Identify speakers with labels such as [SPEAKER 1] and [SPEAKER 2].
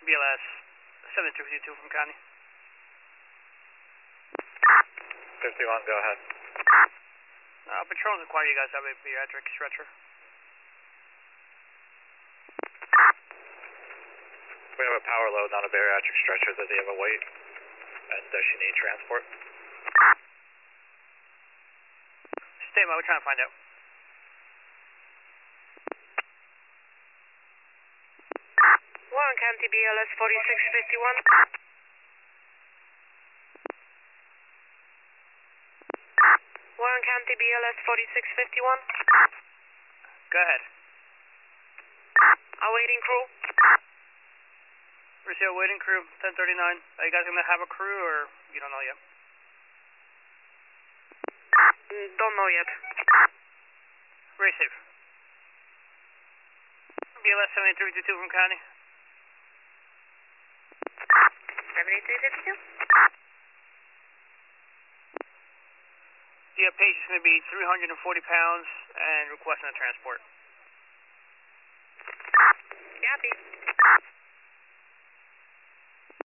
[SPEAKER 1] BLS 7252 from County.
[SPEAKER 2] 51, go ahead.
[SPEAKER 1] Patrol's inquiry, you guys have a pediatric stretcher.
[SPEAKER 2] We have a power load, not a bariatric stretcher. Does he have a weight? And does she need transport?
[SPEAKER 1] Stay by, we're trying to find out.
[SPEAKER 3] Warren County BLS 4651. Warren County BLS 4651.
[SPEAKER 1] Go ahead.
[SPEAKER 3] Awaiting crew.
[SPEAKER 1] Receive waiting crew, 1039. Are you guys going to have a crew or you don't know yet?
[SPEAKER 3] Don't know yet.
[SPEAKER 1] Receive. BLS 7352 from County.
[SPEAKER 3] 7352.
[SPEAKER 1] The patient's going to be 340 pounds and requesting a transport.
[SPEAKER 3] Copy.